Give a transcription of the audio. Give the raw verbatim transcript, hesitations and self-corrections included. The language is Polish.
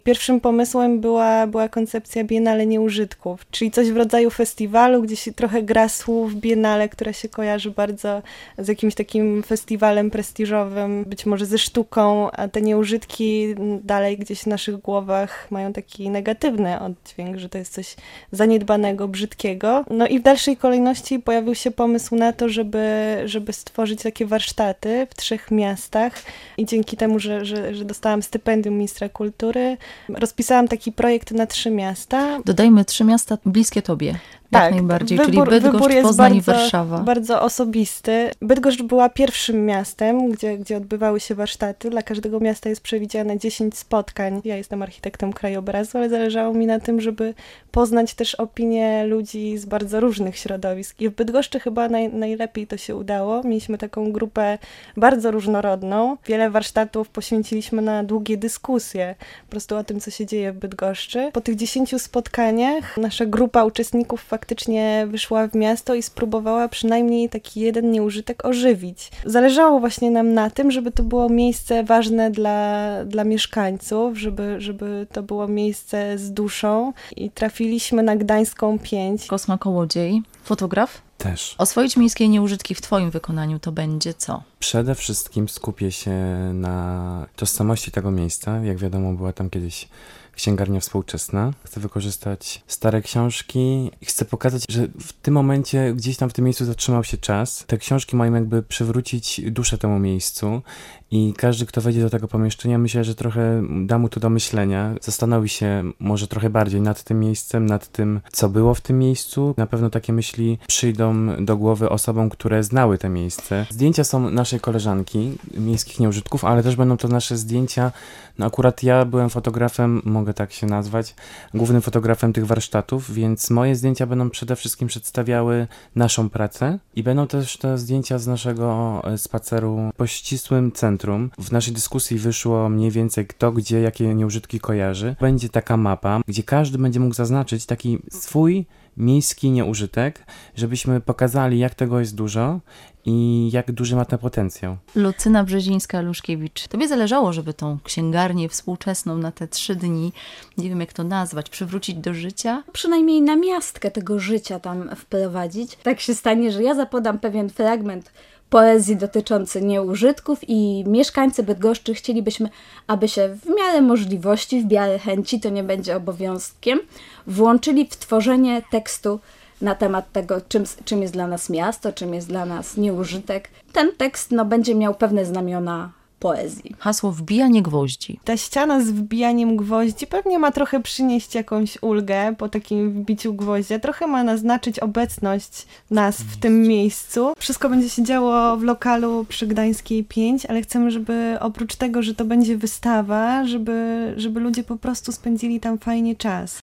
Pierwszym pomysłem była, była koncepcja Biennale Nieużytków, czyli coś w rodzaju festiwalu, gdzie się trochę gra słów Biennale, która się kojarzy bardzo z jakimś takim festiwalem prestiżowym, być może ze sztuką, a te nieużytki dalej gdzieś w naszych głowach mają taki negatywny oddźwięk, że to jest coś zaniedbanego, brzydkiego. No i w dalszej kolejności pojawił się pomysł na to, żeby, żeby stworzyć takie warsztaty w trzech miastach i dzięki temu, że, że, że dostałam stypendium ministra kultury, rozpisałam taki projekt na trzy miasta. Dodajmy trzy miasta bliskie tobie. Tak, jak najbardziej, wybór, czyli Bydgoszcz, wybór jest Poznań bardzo, i Warszawa. bardzo osobisty. Bydgoszcz była pierwszym miastem, gdzie, gdzie odbywały się warsztaty. Dla każdego miasta jest przewidziane dziesięć spotkań. Ja jestem architektem krajobrazu, ale zależało mi na tym, żeby poznać też opinie ludzi z bardzo różnych środowisk. I w Bydgoszczy chyba naj, najlepiej to się udało. Mieliśmy taką grupę bardzo różnorodną. Wiele warsztatów poświęciliśmy na długie dyskusje po prostu o tym, co się dzieje w Bydgoszczy. Po tych dziesięciu spotkaniach nasza grupa uczestników faktycznie wyszła w miasto i spróbowała przynajmniej taki jeden nieużytek ożywić. Zależało właśnie nam na tym, żeby to było miejsce ważne dla, dla mieszkańców, żeby, żeby to było miejsce z duszą i trafiliśmy na Gdańską pięć. Kosma Kołodziej, fotograf? Też. Oswoić miejskie nieużytki w twoim wykonaniu to będzie co? Przede wszystkim skupię się na tożsamości tego miejsca. Jak wiadomo, była tam kiedyś księgarnia współczesna. Chcę wykorzystać stare książki i chcę pokazać, że w tym momencie gdzieś tam w tym miejscu zatrzymał się czas. Te książki mają jakby przywrócić duszę temu miejscu i każdy, kto wejdzie do tego pomieszczenia, myślę, że trochę da mu to do myślenia. Zastanowi się może trochę bardziej nad tym miejscem, nad tym, co było w tym miejscu. Na pewno takie myśli przyjdą do głowy osobom, które znały to miejsce. Zdjęcia są naszej koleżanki, miejskich nieużytków, ale też będą to nasze zdjęcia. No akurat ja byłem fotografem, mogę tak się nazwać, głównym fotografem tych warsztatów, więc moje zdjęcia będą przede wszystkim przedstawiały naszą pracę i będą też te zdjęcia z naszego spaceru po ścisłym centrum. W naszej dyskusji wyszło mniej więcej kto, gdzie, jakie nieużytki kojarzy. Będzie taka mapa, gdzie każdy będzie mógł zaznaczyć taki swój miejski nieużytek, żebyśmy pokazali, jak tego jest dużo i jak duży ma ten potencjał. Lucyna Brzezińska-Luszkiewicz. Tobie zależało, żeby tą księgarnię współczesną na te trzy dni, nie wiem jak to nazwać, przywrócić do życia? Przynajmniej na miastkę tego życia tam wprowadzić. Tak się stanie, że ja zapodam pewien fragment poezji dotyczący nieużytków i mieszkańcy Bydgoszczy chcielibyśmy, aby się w miarę możliwości, w miarę chęci, to nie będzie obowiązkiem, włączyli w tworzenie tekstu na temat tego, czym, czym jest dla nas miasto, czym jest dla nas nieużytek. Ten tekst no, będzie miał pewne znamiona poezji. Hasło wbijanie gwoździ. Ta ściana z wbijaniem gwoździ pewnie ma trochę przynieść jakąś ulgę po takim wbiciu gwoździa. Trochę ma naznaczyć obecność nas w tym miejscu. Wszystko będzie się działo w lokalu przy Gdańskiej pięć, ale chcemy, żeby oprócz tego, że to będzie wystawa, żeby, żeby ludzie po prostu spędzili tam fajnie czas.